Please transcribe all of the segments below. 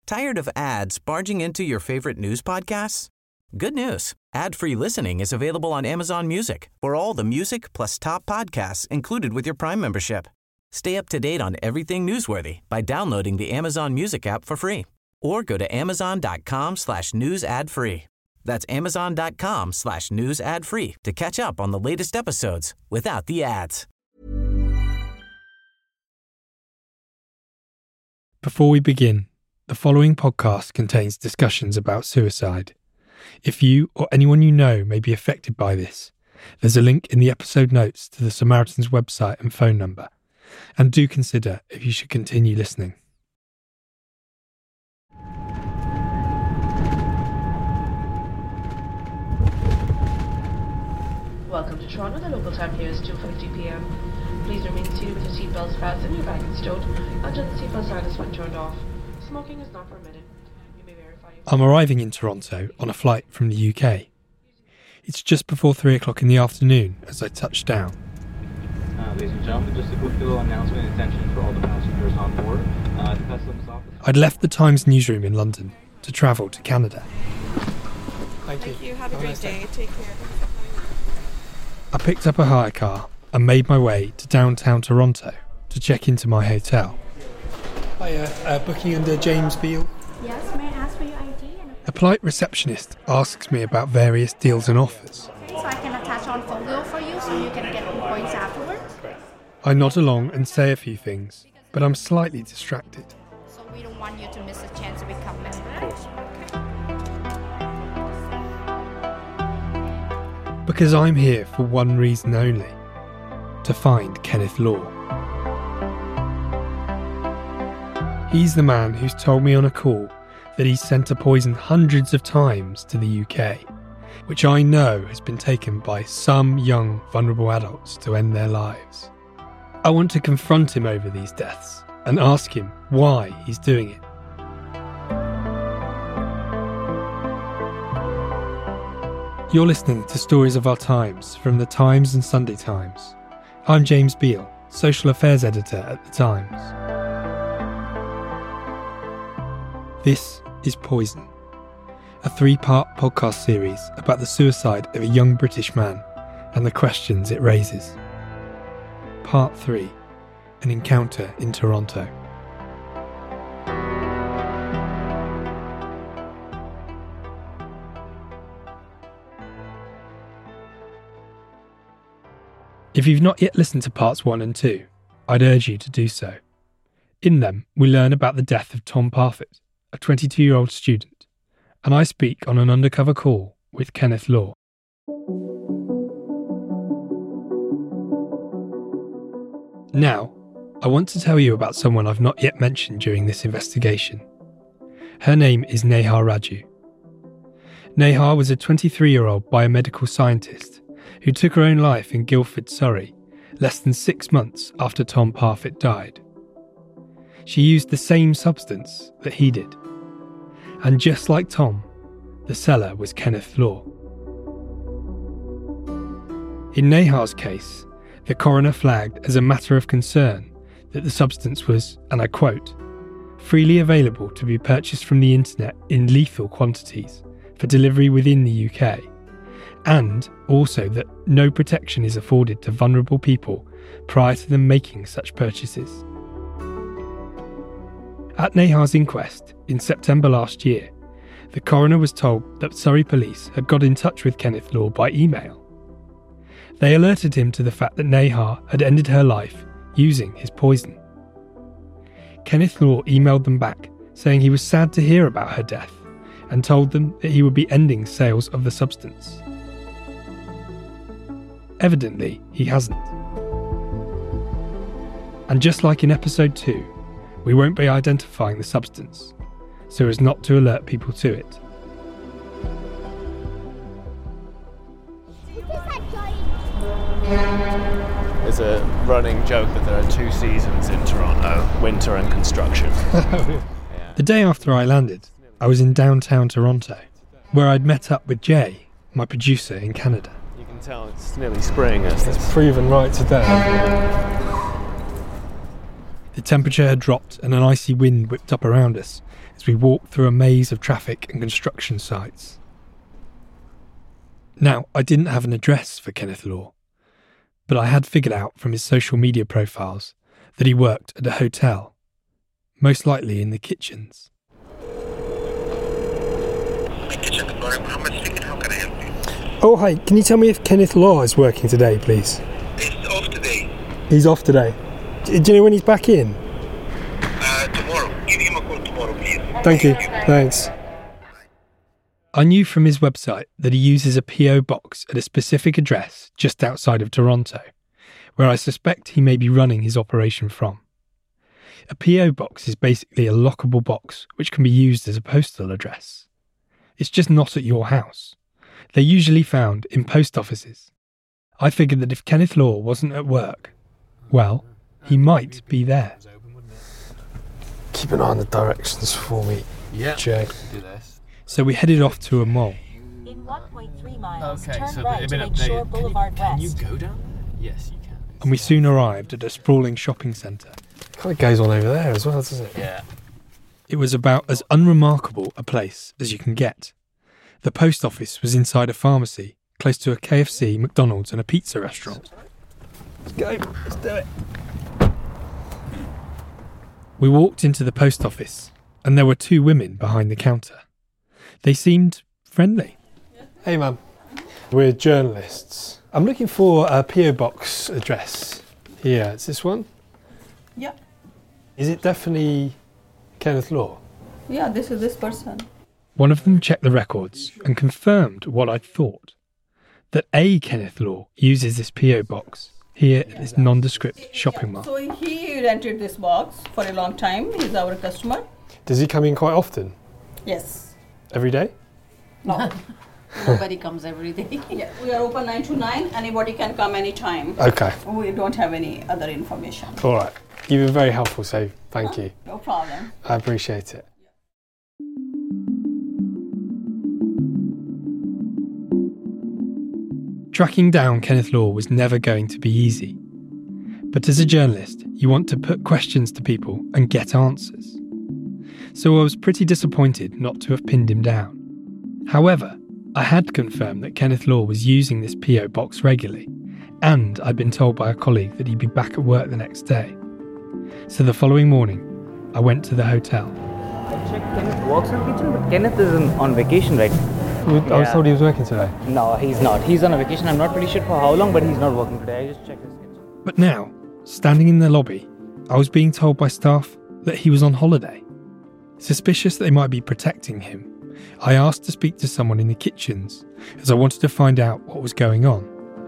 Tired of ads barging into your favorite news podcasts? Good news. Ad-free listening is available on Amazon Music for all the music plus top podcasts included with your Prime membership. Stay up to date on everything newsworthy by downloading the Amazon Music app for free or go to amazon.com/news ad free. That's amazon.com/news ad free to catch up on the latest episodes without the ads. Before we begin, the following podcast contains discussions about suicide. If you or anyone you know may be affected by this, there's a link in the episode notes to the Samaritans website and phone number. And do consider if you should continue listening. Welcome to Toronto. The local time here is 2:50 p.m. Please remain seated with your seatbelts fastened and your baggage stowed until the seatbelt sign has been turned off. Smoking is not permitted. You may verify your... I'm arriving in Toronto on a flight from the UK. It's just before 3 o'clock in the afternoon as I touch down. Ladies and gentlemen, just a quick little announcement and attention for all the passengers on board. The customs office... I'd left the Times newsroom in London to travel to Canada. Thank you. Have a great day. Take care. I picked up a hire car and made my way to downtown Toronto to check into my hotel. Hiya, booking under James Beale. Yes, may I ask for your ID? A polite receptionist asks me about various deals and offers. So I can attach on photo for you so you can get points afterwards. I nod along and say a few things, but I'm slightly distracted. So we don't want you to miss a chance to become member. Because I'm here for one reason only, to find Kenneth Law. He's the man who's told me on a call that he's sent a poison hundreds of times to the UK, which I know has been taken by some young, vulnerable adults to end their lives. I want to confront him over these deaths and ask him why he's doing it. You're listening to Stories of Our Times from the Times and Sunday Times. I'm James Beale, Social Affairs Editor at the Times. This is Poison, a 3-part podcast series about the suicide of a young British man and the questions it raises. Part 3, an encounter in Toronto. If you've not yet listened to parts 1 and 2, I'd urge you to do so. In them, we learn about the death of Tom Parfitt, a 22-year-old student, and I speak on an undercover call with Kenneth Law. Now, I want to tell you about someone I've not yet mentioned during this investigation. Her name is Neha Raju. Neha was a 23-year-old biomedical scientist who took her own life in Guildford, Surrey, less than 6 months after Tom Parfitt died. She used the same substance that he did. And just like Tom, the seller was Kenneth Law. In Neha's case, the coroner flagged as a matter of concern that the substance was, and I quote, freely available to be purchased from the internet in lethal quantities for delivery within the UK, and also that no protection is afforded to vulnerable people prior to them making such purchases. At Neha's inquest in September last year, the coroner was told that Surrey police had got in touch with Kenneth Law by email. They alerted him to the fact that Neha had ended her life using his poison. Kenneth Law emailed them back saying he was sad to hear about her death and told them that he would be ending sales of the substance. Evidently, he hasn't. And just like in episode 2, we won't be identifying the substance, so as not to alert people to it. It's a running joke that there are 2 seasons in Toronto, winter and construction. The day after I landed, I was in downtown Toronto, where I'd met up with Jay, my producer in Canada. You can tell it's nearly spring. As It's proven right today. The temperature had dropped and an icy wind whipped up around us as we walked through a maze of traffic and construction sites. Now, I didn't have an address for Kenneth Law, but I had figured out from his social media profiles that he worked at a hotel, most likely in the kitchens. Oh, hi. Can you tell me if Kenneth Law is working today, please? He's off today. He's off today. Do you know when he's back in? Tomorrow. Give him a call tomorrow, please. Thank you. Thanks. I knew from his website that he uses a PO box at a specific address just outside of Toronto, where I suspect he may be running his operation from. A PO box is basically a lockable box which can be used as a postal address. It's just not at your house. They're usually found in post offices. I figured that if Kenneth Law wasn't at work, well, he might be there. Keep an eye on the directions for me, Jay. Do this. So we headed off to a mall. In 1.3 miles, Okay, turn so right they've to been Lakeshore updated. Boulevard Can you West. go down there? Yes, you can. And we soon arrived at a sprawling shopping centre. Kind of goes on over there as well, doesn't it? Yeah. It was about as unremarkable a place as you can get. The post office was inside a pharmacy, close to a KFC, McDonald's and a pizza restaurant. Let's go. Let's do it. We walked into the post office, and there were two women behind the counter. They seemed friendly. Hey, ma'am. We're journalists. I'm looking for a PO box address. Here, it's this one? Yeah, Is it definitely Kenneth Law? yeah, this is this person. One of them checked the records and confirmed what I'd thought, that a Kenneth Law uses this PO box here at this nondescript shopping mall. So he rented this box for a long time. He's our customer. Does he come in quite often? Yes. Every day? No. Nobody comes every day. Yeah, we are open 9 to 9. Anybody can come anytime. Okay. We don't have any other information. All right. You've been very helpful, so thank you. No problem. I appreciate it. Tracking down Kenneth Law was never going to be easy. But as a journalist, you want to put questions to people and get answers. So I was pretty disappointed not to have pinned him down. However, I had confirmed that Kenneth Law was using this PO box regularly, and I'd been told by a colleague that he'd be back at work the next day. So the following morning, I went to the hotel. I checked Kenneth works in kitchen, but Kenneth is on vacation right now. I was told he was working today. No, he's not. He's on a vacation. I'm not pretty sure for how long, but he's not working today. I just checked his kitchen. But now, standing in the lobby, I was being told by staff that he was on holiday. Suspicious that they might be protecting him, I asked to speak to someone in the kitchens as I wanted to find out what was going on.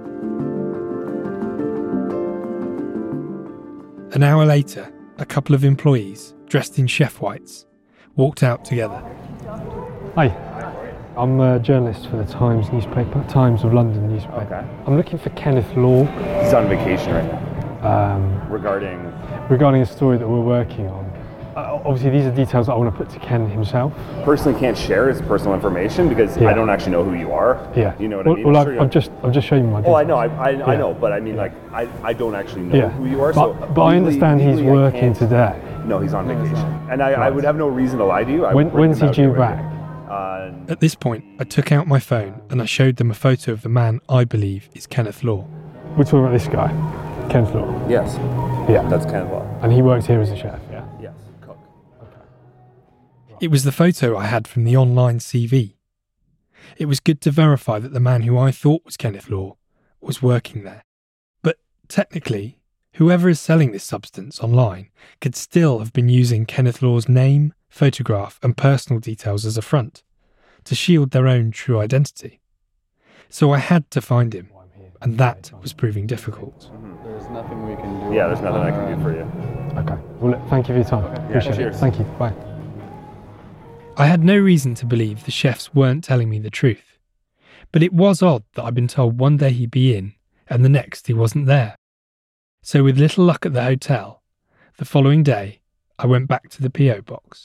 An hour later, a couple of employees, dressed in chef whites, walked out together. Hi. I'm a journalist for the Times newspaper, Times of London newspaper. Okay. I'm looking for Kenneth Law. He's on vacation right now. Regarding a story that we're working on. Obviously, these are details that I want to put to Ken himself. Personally can't share his personal information because I don't actually know who you are. Yeah. You know what I mean? Well, I've just shown you my details. Oh, I know. I know, but I mean, like, I don't actually know who you are. But I understand he's working today. No, he's on vacation, and I would have no reason to lie to you. When's he due back? At this point, I took out my phone and I showed them a photo of the man I believe is Kenneth Law. We're talking about this guy, Kenneth Law. Yes. Yeah. That's Kenneth Law. And he works here as a chef, yeah? Yes, cook. It was the photo I had from the online CV. It was good to verify that the man who I thought was Kenneth Law was working there. But technically, whoever is selling this substance online could still have been using Kenneth Law's name, photograph and personal details as a front to shield their own true identity. So I had to find him, and that was proving difficult. There's nothing we can do. Yeah, there's nothing I can do for you. Okay. Well, look, thank you for your time. Appreciate it. Thank you. Bye. I had no reason to believe the chefs weren't telling me the truth. But it was odd that I'd been told one day he'd be in, and the next he wasn't there. So with little luck at the hotel, the following day, I went back to the PO box.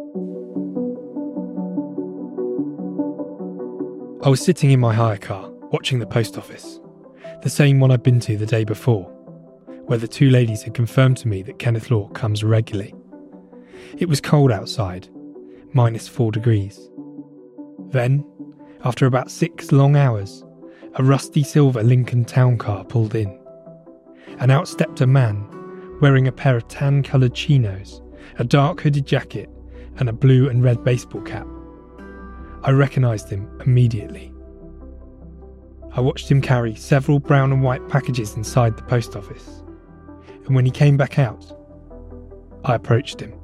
I was sitting in my hire car, watching the post office, the same one I'd been to the day before, where the two ladies had confirmed to me that Kenneth Law comes regularly. It was cold outside, -4 degrees. Then, after about 6 long hours, a rusty silver Lincoln town car pulled in, and out stepped a man wearing a pair of tan-coloured chinos, a dark hooded jacket, and a blue and red baseball cap. I recognised him immediately. I watched him carry several brown and white packages inside the post office, and when he came back out, I approached him.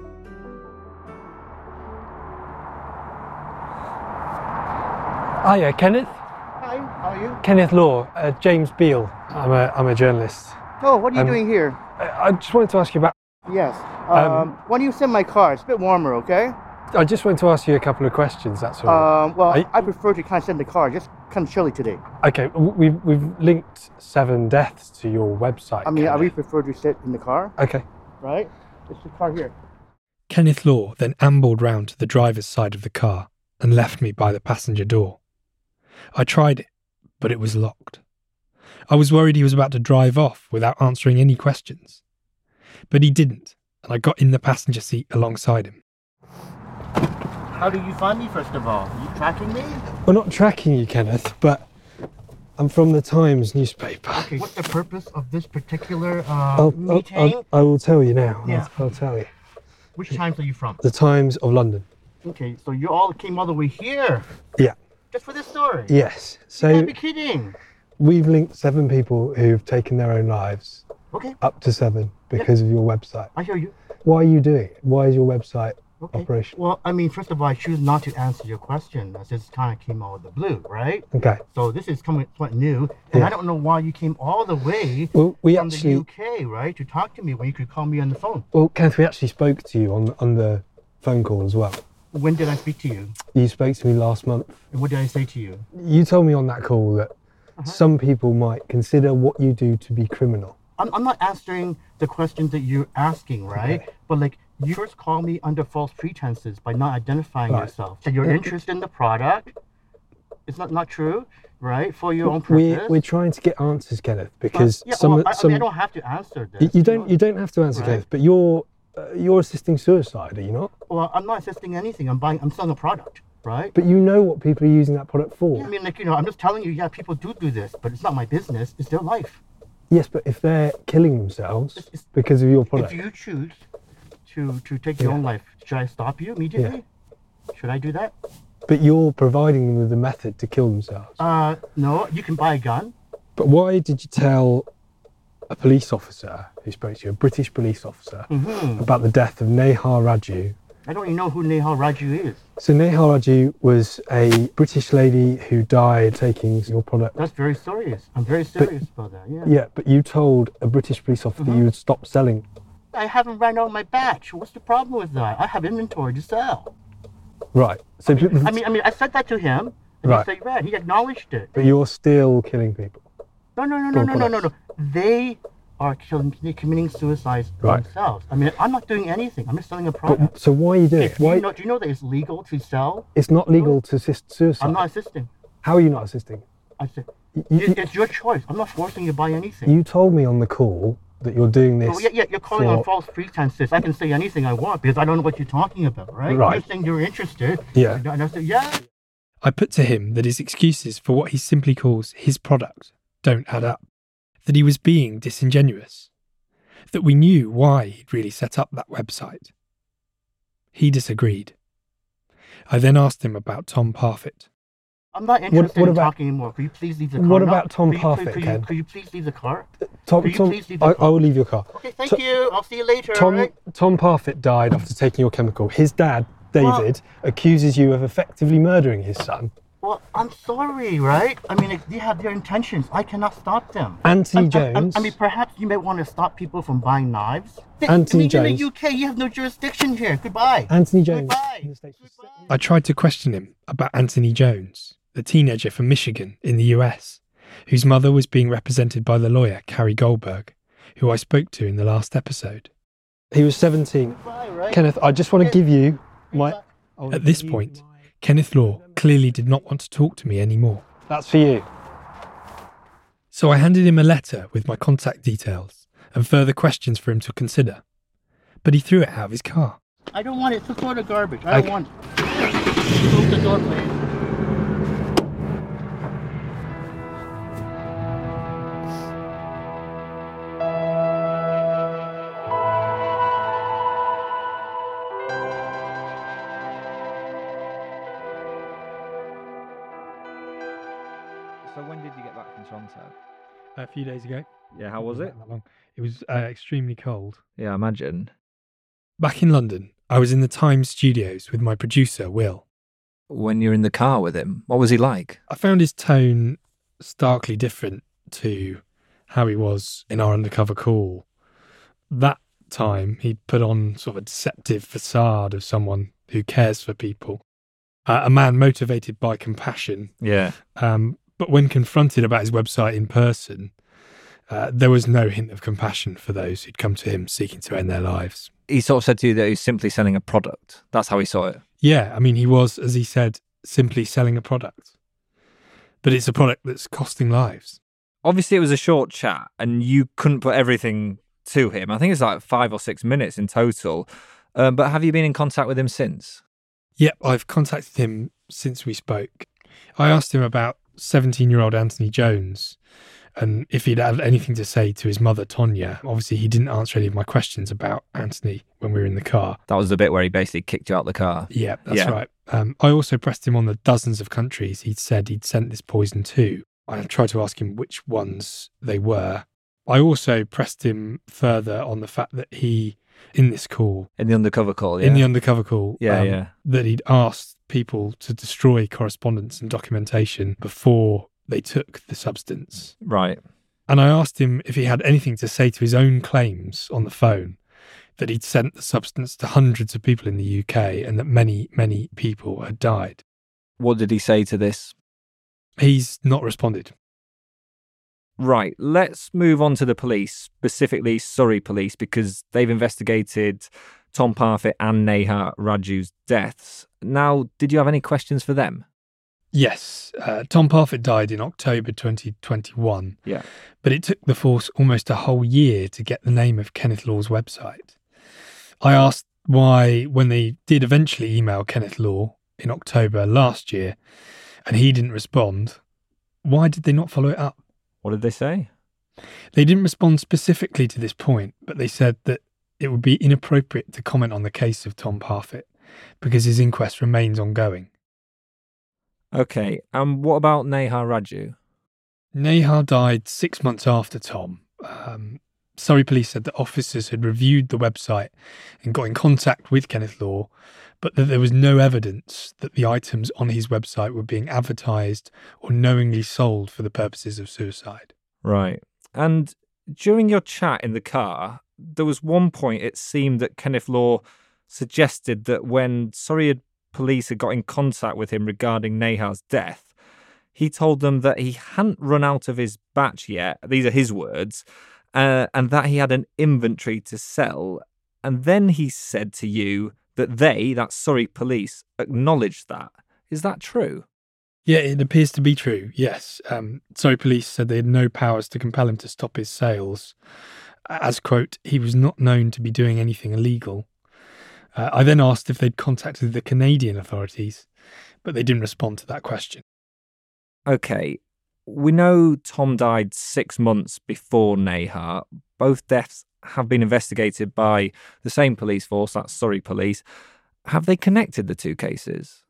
Hiya, Kenneth. Hi, how are you? Kenneth Law, James Beale. I'm a journalist. Oh, what are you doing here? I just wanted to ask you about... Yes. Why don't you send my car? It's a bit warmer, okay? I just wanted to ask you a couple of questions, that's all. I prefer to kind of send the car. Just kind of chilly today. Okay, we've linked 7 deaths to your website. I mean, I really prefer to sit in the car. Okay. Right? It's the car here. Kenneth Law then ambled round to the driver's side of the car and left me by the passenger door. I tried it, but it was locked. I was worried he was about to drive off without answering any questions. But he didn't, and I got in the passenger seat alongside him. How did you find me, first of all? Are you tracking me? We're not tracking you, Kenneth, but I'm from the Times newspaper. Okay, what's the purpose of this particular meeting? I will tell you now. Yeah. I'll tell you. Which Times are you from? The Times of London. Okay, so you all came all the way here? Yeah. Just for this story? Yes. So You can't be kidding. We've linked 7 people who've taken their own lives. Okay. Up to 7 because of your website. I hear you. Why are you doing it? Why is your website operational? Well, I mean, first of all, I choose not to answer your question as this kind of came out of the blue, right? Okay. So this is quite new, and I don't know why you came all the way from the UK, right, to talk to me when you could call me on the phone. Well, Kenneth, we actually spoke to you on the phone call as well. When did I speak to you? You spoke to me last month. And what did I say to you? You told me on that call that some people might consider what you do to be criminal. I'm not answering the questions that you're asking, right? Okay. But like, you first call me under false pretenses by not identifying yourself. That you're interested in the product. It's not true, right? For your own purpose. We're trying to get answers, Kenneth, because I mean, I don't have to answer this. You don't have to answer, Kenneth, but you're assisting suicide, are you not? Well, I'm not assisting anything. I'm selling a product, right? But you know what people are using that product for. Yeah, I mean, like, I'm just telling you, people do this, but it's not my business. It's their life. Yes, but if they're killing themselves because of your product. If you choose to take your own life, should I stop you immediately? Yeah. Should I do that? But you're providing them with a method to kill themselves. No, you can buy a gun. But why did you tell a police officer who spoke to you, a British police officer, about the death of Nehar Raju? I don't even know who Nehar Raju is. So Nehar Raju was a British lady who died taking your product. That's very serious. I'm very serious about that, yeah. Yeah, but you told a British police officer that you would stop selling. I haven't ran out my batch. What's the problem with that? I have inventory to sell. Right. So I mean, I said that to him, and he said, he acknowledged it. But you're still killing people. No. They are committing suicide themselves. I mean, I'm not doing anything. I'm just selling a product. So why are you doing it? Do you know that it's legal to sell? It's not legal to assist suicide. I'm not assisting. How are you not assisting? I said, it's your choice. I'm not forcing you to buy anything. You told me on the call that you're doing this. Oh, yeah, you're calling on false pretenses. I can say anything I want because I don't know what you're talking about, right? You're saying you're interested. Yeah. And I said, yeah. I put to him that his excuses for what he simply calls his product don't add up, that he was being disingenuous, that we knew why he'd really set up that website. He disagreed. I then asked him about Tom Parfitt. I'm not interested in talking anymore. Could you please leave the car? What about Tom Parfitt, Ken? Could you please leave the car? I will leave your car. Okay, thank you. I'll see you later. Tom Parfitt died after taking your chemical. His dad, David, accuses you of effectively murdering his son. Well, I'm sorry, right? I mean, they have their intentions. I cannot stop them. Anthony Jones. I mean, perhaps you might want to stop people from buying knives. Anthony Jones. In the UK, you have no jurisdiction here. Goodbye. Anthony Jones. Goodbye. I tried to question him about Anthony Jones, the teenager from Michigan in the US, whose mother was being represented by the lawyer Carrie Goldberg, who I spoke to in the last episode. He was 17. Right? Kenneth, I just want to give you my... At this point, Kenneth Law clearly did not want to talk to me anymore. That's for you. So I handed him a letter with my contact details and further questions for him to consider. But he threw it out of his car. I don't want it. It's a sort of garbage. I don't want it. Close the door, please. So when did you get back from Toronto? A few days ago. Yeah, how was it? That long. It was extremely cold. Yeah, I imagine. Back in London, I was in the Times studios with my producer, Will. When you're in the car with him, what was he like? I found his tone starkly different to how he was in our undercover call. That time, he put on sort of a deceptive facade of someone who cares for people. A man motivated by compassion. Yeah. But when confronted about his website in person, there was no hint of compassion for those who'd come to him seeking to end their lives. He sort of said to you that he was simply selling a product. That's how he saw it. Yeah, I mean, he was, as he said, simply selling a product. But it's a product that's costing lives. Obviously, it was a short chat and you couldn't put everything to him. I think it's like 5 or 6 minutes in total. But have you been in contact with him since? Yep, I've contacted him since we spoke. I asked him about 17-year-old Anthony Jones and if he'd had anything to say to his mother, Tonya. Obviously, he didn't answer any of my questions about Anthony when we were in the car. That was the bit where he basically kicked you out the car. Yeah, that's right. I also pressed him on the dozens of countries he'd said he'd sent this poison to. I tried to ask him which ones they were. I also pressed him further on the fact that he, in this call... In the undercover call, that he'd asked people to destroy correspondence and documentation before they took the substance. Right. And I asked him if he had anything to say to his own claims on the phone that he'd sent the substance to hundreds of people in the UK and that many, many people had died. What did he say to this? He's not responded. Right, let's move on to the police, specifically Surrey Police, because they've investigated Tom Parfitt and Neha Raju's deaths. Now, did you have any questions for them? Yes. Tom Parfitt died in October 2021. Yeah. But it took the force almost a whole year to get the name of Kenneth Law's website. I asked why, when they did eventually email Kenneth Law in October last year, and he didn't respond, why did they not follow it up? What did they say? They didn't respond specifically to this point, but they said that it would be inappropriate to comment on the case of Tom Parfitt because his inquest remains ongoing. Okay, and what about Neha Raju? Neha died 6 months after Tom. Surrey Police said that officers had reviewed the website and got in contact with Kenneth Law, but that there was no evidence that the items on his website were being advertised or knowingly sold for the purposes of suicide. Right. And during your chat in the car, there was one point it seemed that Kenneth Law suggested that when Surrey Police had got in contact with him regarding Neha's death, he told them that he hadn't run out of his batch yet, these are his words, and that he had an inventory to sell. And then he said to you that that's Surrey Police, acknowledged that. Is that true? Yeah, it appears to be true, yes. Surrey Police said they had no powers to compel him to stop his sales, as, quote, he was not known to be doing anything illegal. I then asked if they'd contacted the Canadian authorities, but they didn't respond to that question. Okay, we know Tom died 6 months before Neha. Both deaths have been investigated by the same police force, that's Surrey Police. Have they connected the two cases?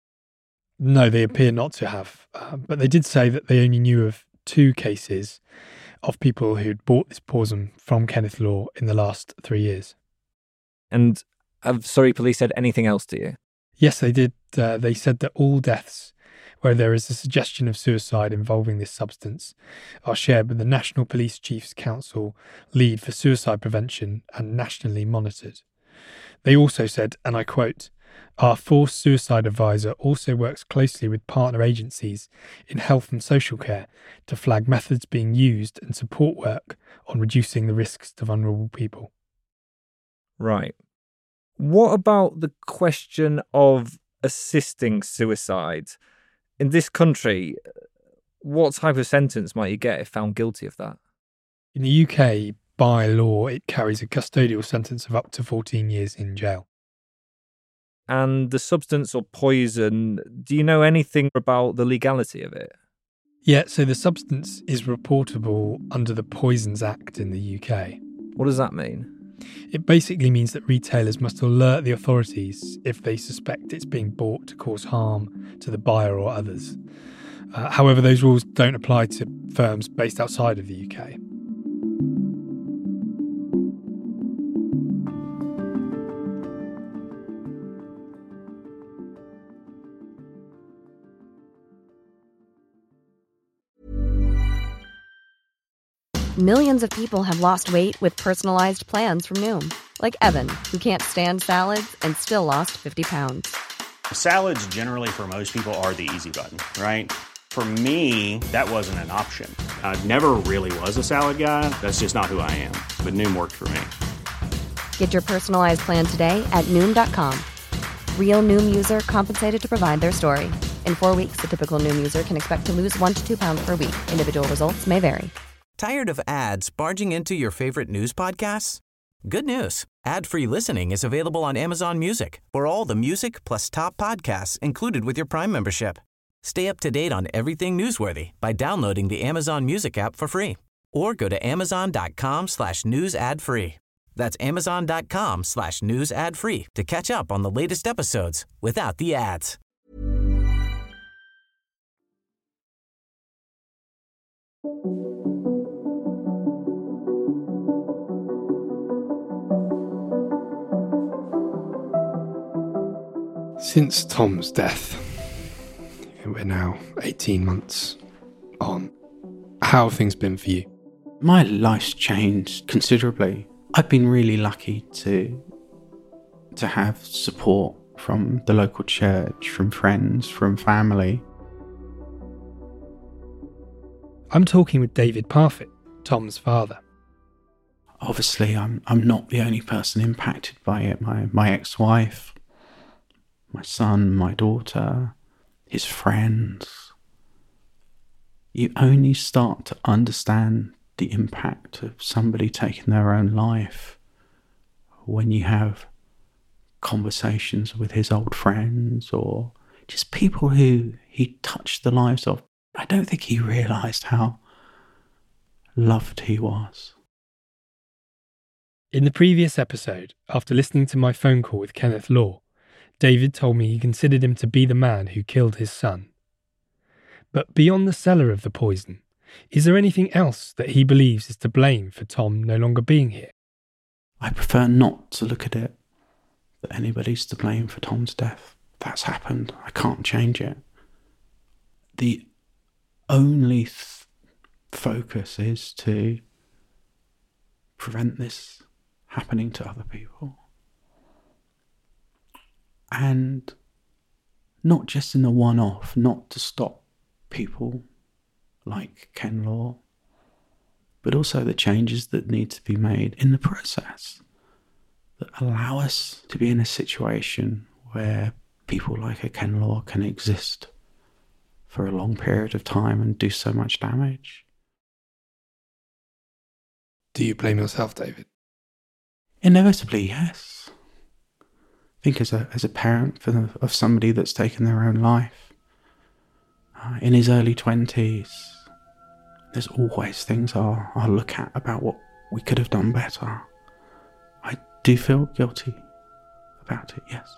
No, they appear not to have, but they did say that they only knew of 2 cases of people who'd bought this poison from Kenneth Law in the last 3 years. And have Surrey Police said anything else to you? Yes, they did. They said that all deaths where there is a suggestion of suicide involving this substance are shared with the National Police Chiefs Council lead for suicide prevention and nationally monitored. They also said, and I quote, "Our forced suicide advisor also works closely with partner agencies in health and social care to flag methods being used and support work on reducing the risks to vulnerable people." Right. What about the question of assisting suicide? In this country, what type of sentence might you get if found guilty of that? In the UK, by law, it carries a custodial sentence of up to 14 years in jail. And the substance or poison, do you know anything about the legality of it? Yeah, so the substance is reportable under the Poisons Act in the UK. What does that mean? It basically means that retailers must alert the authorities if they suspect it's being bought to cause harm to the buyer or others. However, those rules don't apply to firms based outside of the UK. Millions of people have lost weight with personalized plans from Noom. Like Evan, who can't stand salads and still lost 50 pounds. Salads generally for most people are the easy button, right? For me, that wasn't an option. I never really was a salad guy. That's just not who I am. But Noom worked for me. Get your personalized plan today at Noom.com. Real Noom user compensated to provide their story. In 4 weeks, the typical Noom user can expect to lose 1 to 2 pounds per week. Individual results may vary. Tired of ads barging into your favorite news podcasts? Good news. Ad-free listening is available on Amazon Music for all the music plus top podcasts included with your Prime membership. Stay up to date on everything newsworthy by downloading the Amazon Music app for free or go to amazon.com/news ad free. That's amazon.com/news ad free to catch up on the latest episodes without the ads. Since Tom's death, we're now 18 months on. How have things been for you? My life's changed considerably. I've been really lucky to have support from the local church, from friends, from family. I'm talking with David Parfitt, Tom's father. Obviously, I'm not the only person impacted by it. My ex-wife, my son, my daughter, his friends. You only start to understand the impact of somebody taking their own life when you have conversations with his old friends or just people who he touched the lives of. I don't think he realised how loved he was. In the previous episode, after listening to my phone call with Kenneth Law, David told me he considered him to be the man who killed his son. But beyond the seller of the poison, is there anything else that he believes is to blame for Tom no longer being here? I prefer not to look at it that anybody's to blame for Tom's death. That's happened. I can't change it. The only focus is to prevent this happening to other people. And not just in a one-off, not to stop people like Ken Law, but also the changes that need to be made in the process that allow us to be in a situation where people like a Ken Law can exist for a long period of time and do so much damage. Do you blame yourself, David? Inevitably, yes. I think as a parent of somebody that's taken their own life, in his early 20s, there's always things I'll look at about what we could have done better. I do feel guilty about it, yes.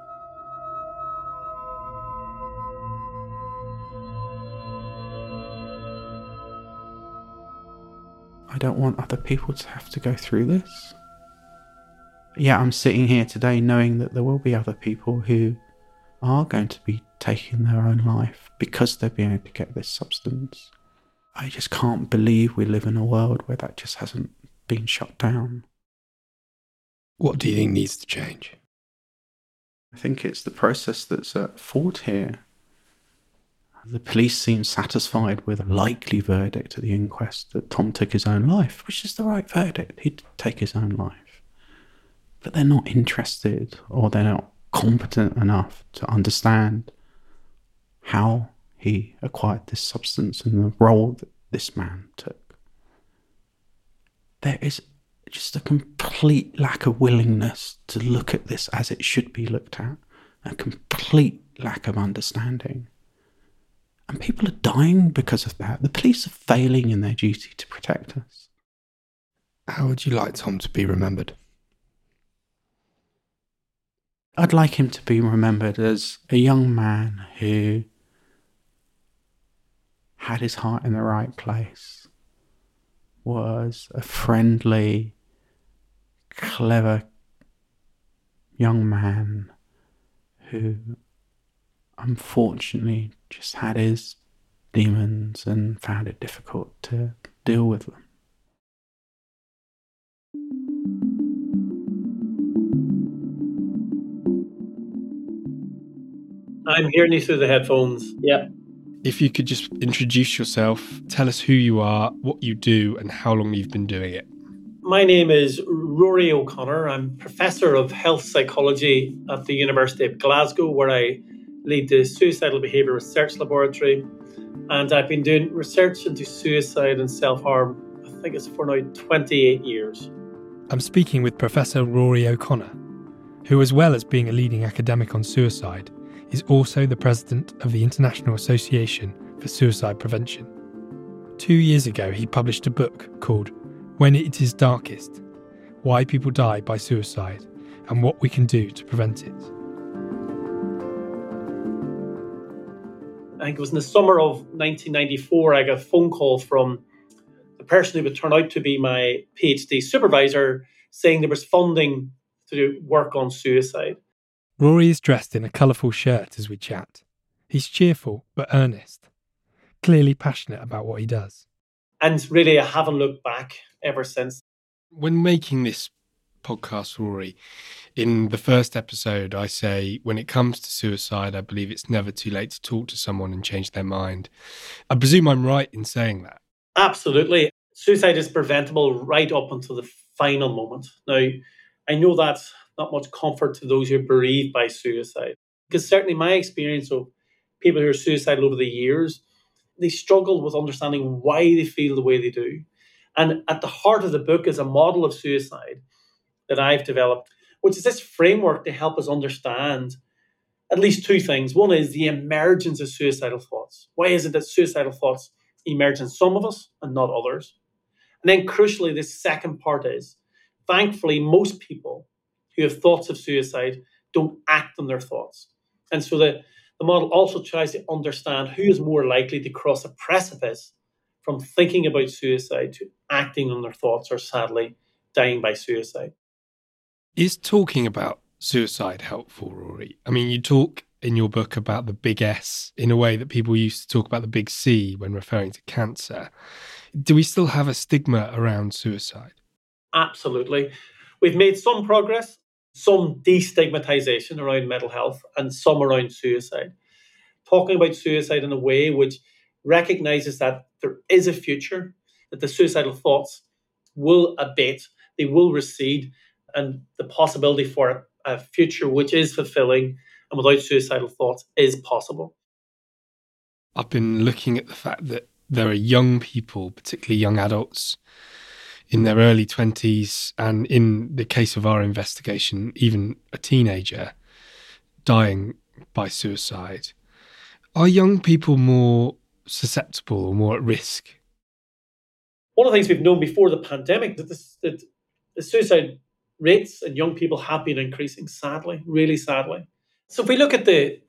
I don't want other people to have to go through this. Yeah, I'm sitting here today knowing that there will be other people who are going to be taking their own life because they're being able to get this substance. I just can't believe we live in a world where that just hasn't been shut down. What do you think needs to change? I think it's the process that's at fault here. The police seem satisfied with a likely verdict at the inquest that Tom took his own life, which is the right verdict. He did take his own life. But they're not interested, or they're not competent enough to understand how he acquired this substance and the role that this man took. there is just a complete lack of willingness to look at this as it should be looked at, a complete lack of understanding. And people are dying because of that. The police are failing in their duty to protect us. How would you like Tom to be remembered? I'd like him to be remembered as a young man who had his heart in the right place, was a friendly, clever young man who unfortunately just had his demons and found it difficult to deal with them. I'm hearing you through the headphones. Yeah. If you could just introduce yourself, tell us who you are, what you do, and how long you've been doing it. My name is Rory O'Connor. I'm Professor of Health Psychology at the University of Glasgow, where I lead the Suicidal Behaviour Research Laboratory. And I've been doing research into suicide and self-harm, I think it's for now 28 years. I'm speaking with Professor Rory O'Connor, who, as well as being a leading academic on suicide, is also the president of the International Association for Suicide Prevention. 2 years ago, he published a book called When It Is Darkest: Why People Die by Suicide and What We Can Do to Prevent It. I think it was in the summer of 1994, I got a phone call from the person who would turn out to be my PhD supervisor saying there was funding to do work on suicide. Rory is dressed in a colourful shirt as we chat. He's cheerful but earnest, clearly passionate about what he does. And really, I haven't looked back ever since. When making this podcast, Rory, in the first episode, I say, when it comes to suicide, I believe it's never too late to talk to someone and change their mind. I presume I'm right in saying that. Absolutely. Suicide is preventable right up until the final moment. Now, I know that's not much comfort to those who are bereaved by suicide, because certainly my experience of people who are suicidal over the years, they struggle with understanding why they feel the way they do. And at the heart of the book is a model of suicide that I've developed, which is this framework to help us understand at least two things. One is the emergence of suicidal thoughts. Why is it that suicidal thoughts emerge in some of us and not others? And then crucially, this second part is, thankfully, most people who have thoughts of suicide don't act on their thoughts. And so the model also tries to understand who is more likely to cross a precipice from thinking about suicide to acting on their thoughts or, sadly, dying by suicide. Is talking about suicide helpful, Rory? I mean, you talk in your book about the big S in a way that people used to talk about the big C when referring to cancer. Do we still have a stigma around suicide? Absolutely. We've made some progress, some destigmatization around mental health and some around suicide. Talking about suicide in a way which recognizes that there is a future, that the suicidal thoughts will abate, they will recede, and the possibility for a future which is fulfilling and without suicidal thoughts is possible. I've been looking at the fact that there are young people, particularly young adults, in their early 20s, and in the case of our investigation, even a teenager dying by suicide. Are young people more susceptible or more at risk? One of the things we've known before the pandemic, that the suicide rates in young people have been increasing, sadly, really sadly. So if we look at the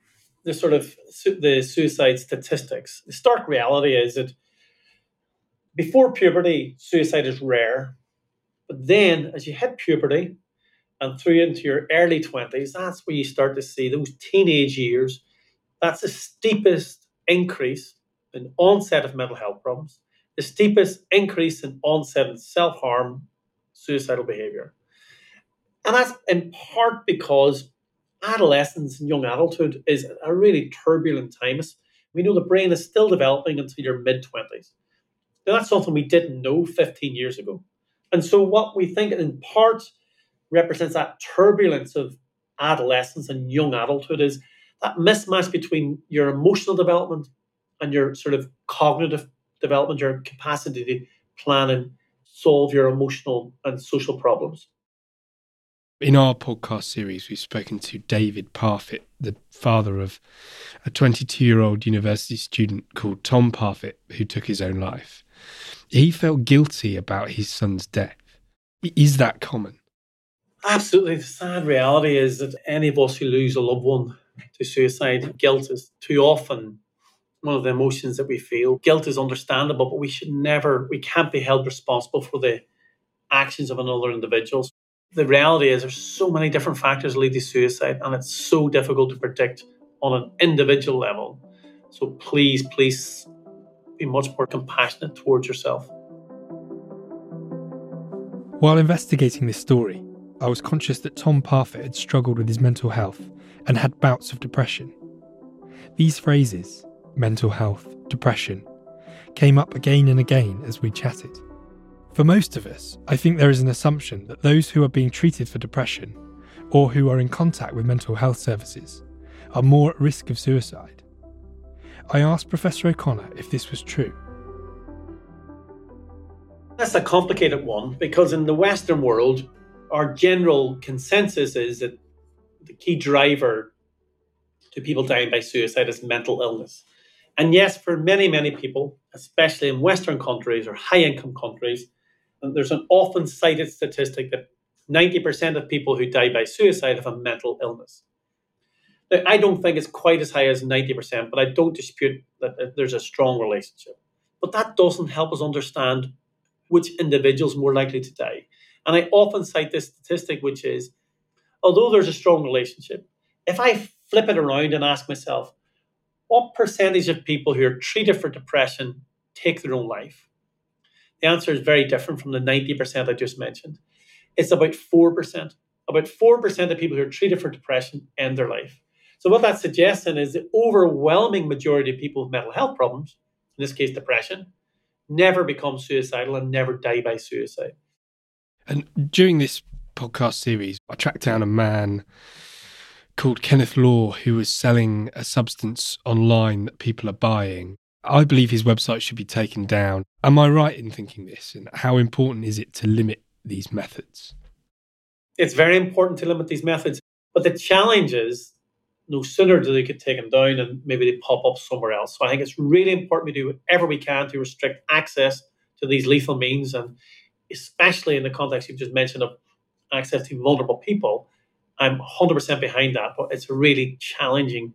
suicide statistics, the stark reality is that before puberty, suicide is rare. But then as you hit puberty and through into your early 20s, that's where you start to see those teenage years. That's the steepest increase in onset of mental health problems, the steepest increase in onset of self-harm, suicidal behaviour. And that's in part because adolescence and young adulthood is a really turbulent time. We know the brain is still developing until your mid-20s. Now, that's something we didn't know 15 years ago. And so what we think in part represents that turbulence of adolescence and young adulthood is that mismatch between your emotional development and your sort of cognitive development, your capacity to plan and solve your emotional and social problems. In our podcast series, we've spoken to David Parfitt, the father of a 22-year-old university student called Tom Parfitt, who took his own life. He felt guilty about his son's death. Is that common? Absolutely. The sad reality is that any of us who lose a loved one to suicide, guilt is too often one of the emotions that we feel. Guilt is understandable, but we can't be held responsible for the actions of another individual. The reality is there's so many different factors that lead to suicide, and it's so difficult to predict on an individual level. So please be much more compassionate towards yourself. While investigating this story, I was conscious that Tom Parfitt had struggled with his mental health and had bouts of depression. These phrases, mental health, depression, came up again and again as we chatted. For most of us, I think there is an assumption that those who are being treated for depression or who are in contact with mental health services are more at risk of suicide. I asked Professor O'Connor if this was true. That's a complicated one because in the Western world, our general consensus is that the key driver to people dying by suicide is mental illness. And yes, for many, many people, especially in Western countries or high-income countries, there's an often cited statistic that 90% of people who die by suicide have a mental illness. Now, I don't think it's quite as high as 90%, but I don't dispute that there's a strong relationship. But that doesn't help us understand which individuals are more likely to die. And I often cite this statistic, which is, although there's a strong relationship, if I flip it around and ask myself, what percentage of people who are treated for depression take their own life? The answer is very different from the 90% I just mentioned. It's about 4%. About 4% of people who are treated for depression end their life. So what that's suggesting is the overwhelming majority of people with mental health problems, in this case depression, never become suicidal and never die by suicide. And during this podcast series, I tracked down a man called Kenneth Law who was selling a substance online that people are buying. I believe his website should be taken down. Am I right in thinking this? And how important is it to limit these methods? It's very important to limit these methods. But the challenge is, no sooner do they get taken down and maybe they pop up somewhere else. So I think it's really important we do whatever we can to restrict access to these lethal means, and especially in the context you've just mentioned of access to vulnerable people. I'm 100% behind that, but it's a really challenging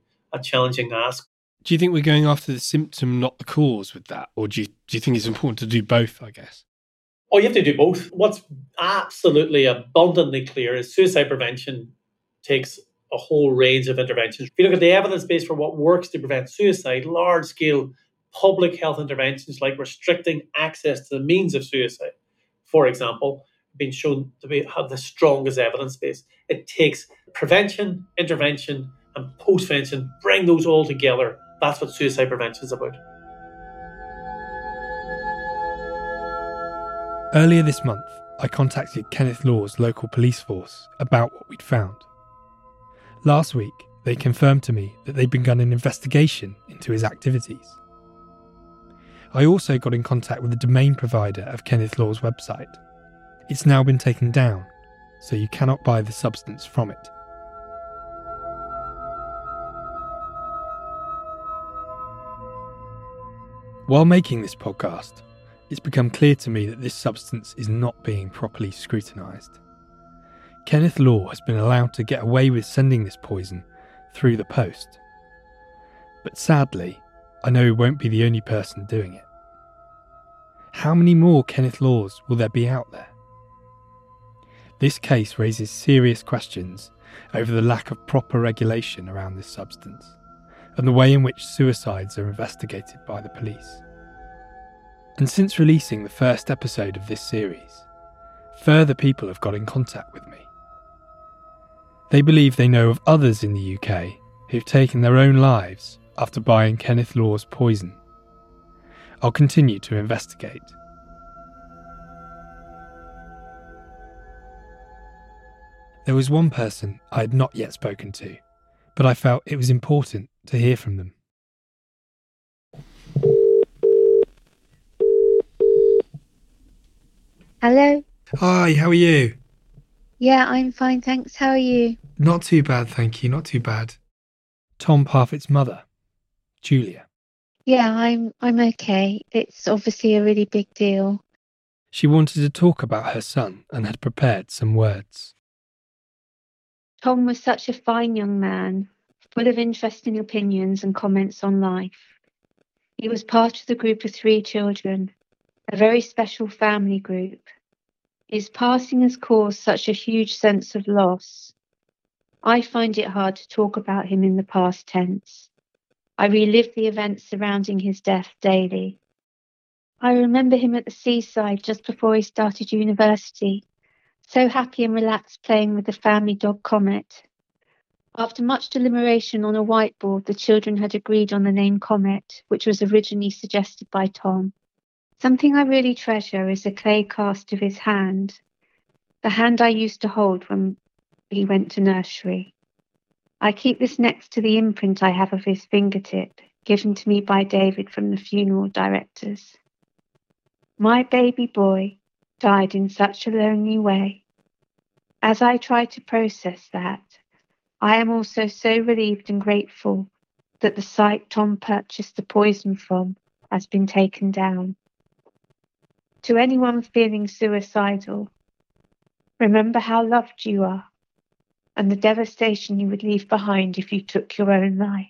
ask. Do you think we're going after the symptom, not the cause with that? Or do you think it's important to do both, I guess? Oh, you have to do both. What's absolutely abundantly clear is suicide prevention takes a whole range of interventions. If you look at the evidence base for what works to prevent suicide, large-scale public health interventions like restricting access to the means of suicide, for example, have been shown to have the strongest evidence base. It takes prevention, intervention, and post-prevention, bring those all together. That's what suicide prevention is about. Earlier this month, I contacted Kenneth Law's local police force about what we'd found. Last week, they confirmed to me that they'd begun an investigation into his activities. I also got in contact with the domain provider of Kenneth Law's website. It's now been taken down, so you cannot buy the substance from it. While making this podcast, it's become clear to me that this substance is not being properly scrutinised. Kenneth Law has been allowed to get away with sending this poison through the post. But sadly, I know he won't be the only person doing it. How many more Kenneth Laws will there be out there? This case raises serious questions over the lack of proper regulation around this substance and the way in which suicides are investigated by the police. And since releasing the first episode of this series, further people have got in contact with me. They believe they know of others in the UK who've taken their own lives after buying Kenneth Law's poison. I'll continue to investigate. There was one person I had not yet spoken to, but I felt it was important to hear from them. Hello? Hi, how are you? Yeah, I'm fine, thanks. How are you? Not too bad, thank you, not too bad. Tom Parfitt's mother, Julia. Yeah, I'm okay. It's obviously a really big deal. She wanted to talk about her son and had prepared some words. Tom was such a fine young man, full of interesting opinions and comments on life. He was part of the group of 3 children, a very special family group. His passing has caused such a huge sense of loss. I find it hard to talk about him in the past tense. I relive the events surrounding his death daily. I remember him at the seaside just before he started university, so happy and relaxed playing with the family dog Comet. After much deliberation on a whiteboard, the children had agreed on the name Comet, which was originally suggested by Tom. Something I really treasure is a clay cast of his hand, the hand I used to hold when he went to nursery. I keep this next to the imprint I have of his fingertip, given to me by David from the funeral directors. My baby boy died in such a lonely way. As I try to process that, I am also so relieved and grateful that the site Tom purchased the poison from has been taken down. To anyone feeling suicidal, remember how loved you are and the devastation you would leave behind if you took your own life.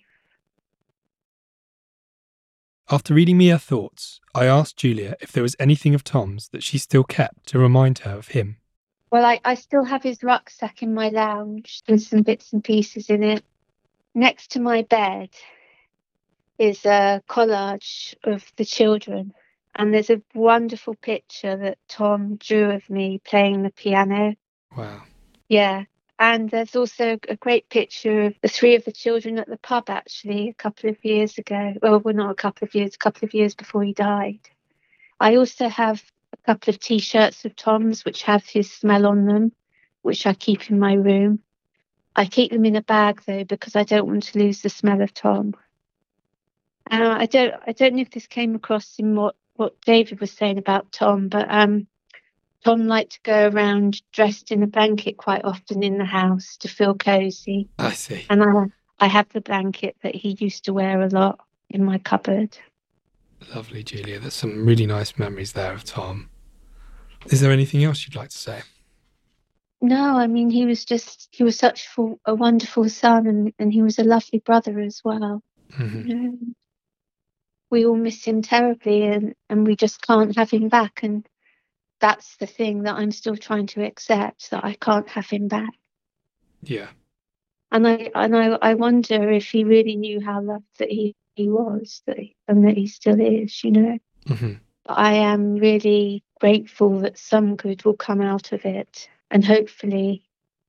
After reading me her thoughts, I asked Julia if there was anything of Tom's that she still kept to remind her of him. Well, I still have his rucksack in my lounge with some bits and pieces in it. Next to my bed is a collage of the children. And there's a wonderful picture that Tom drew of me playing the piano. Wow. Yeah. And there's also a great picture of the 3 of the children at the pub, actually, a couple of years ago. Well, not a couple of years before he died. I also have a couple of T-shirts of Tom's, which have his smell on them, which I keep in my room. I keep them in a bag, though, because I don't want to lose the smell of Tom. I don't know if this came across in what David was saying about Tom, but Tom liked to go around dressed in a blanket quite often in the house to feel cosy. I see. And I have the blanket that he used to wear a lot in my cupboard. Lovely, Julia. There's some really nice memories there of Tom. Is there anything else you'd like to say? No, I mean, he was such a wonderful son, and he was a lovely brother as well. Mm-hmm. You know? We all miss him terribly, and we just can't have him back. And that's the thing that I'm still trying to accept, that I can't have him back. Yeah. And I wonder if he really knew how loved that he was, and that he still is, you know. Mm-hmm. But I am really grateful that some good will come out of it, and hopefully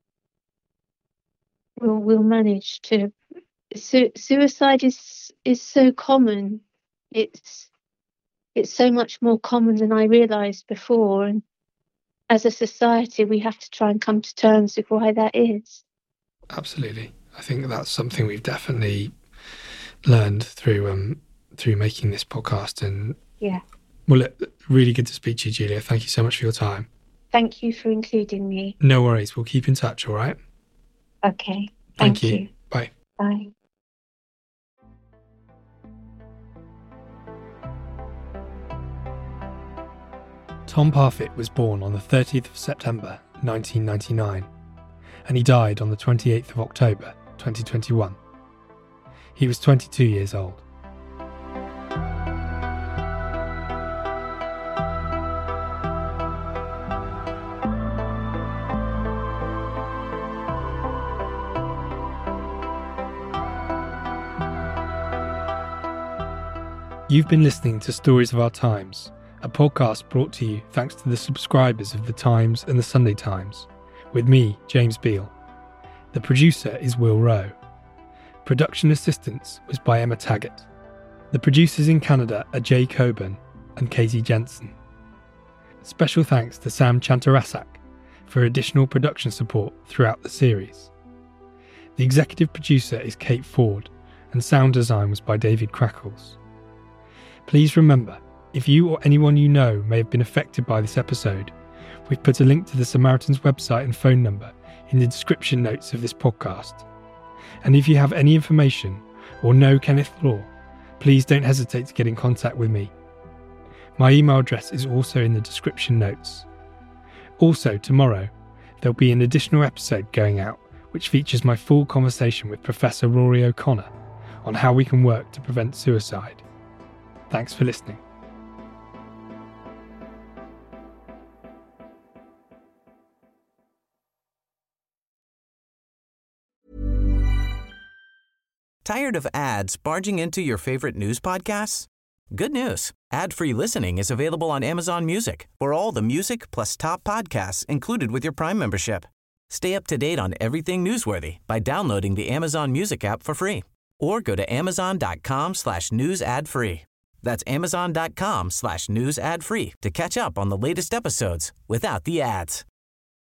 we'll manage to. Suicide is so common. It's so much more common than I realised before, and as a society we have to try and come to terms with why that is. Absolutely. I think that's something we've definitely learned through making this podcast. And yeah. Well, really good to speak to you, Julia. Thank you so much for your time. Thank you for including me. No worries. We'll keep in touch, all right? Okay. Thank you. Bye. Bye. Tom Parfitt was born on the 30th of September 1999, and he died on the 28th of October 2021. He was 22 years old. You've been listening to Stories of Our Times, a podcast brought to you thanks to the subscribers of The Times and The Sunday Times, with me, James Beale. The producer is Will Rowe. Production assistance was by Emma Taggart. The producers in Canada are Jay Coburn and Katie Jensen. Special thanks to Sam Chantarasak for additional production support throughout the series. The executive producer is Kate Ford, and sound design was by David Crackles. Please remember, if you or anyone you know may have been affected by this episode, We've put a link to the Samaritans website and phone number in the description notes of this podcast. And if you have any information or know Kenneth Law, please don't hesitate to get in contact with me. My email address is also in the description notes. Also, tomorrow, there'll be an additional episode going out which features my full conversation with Professor Rory O'Connor on how we can work to prevent suicide. Thanks for listening. Tired of ads barging into your favorite news podcasts? Good news. Ad-free listening is available on Amazon Music for all the music plus top podcasts included with your Prime membership. Stay up to date on everything newsworthy by downloading the Amazon Music app for free or go to amazon.com/news ad free. That's amazon.com/news ad free to catch up on the latest episodes without the ads.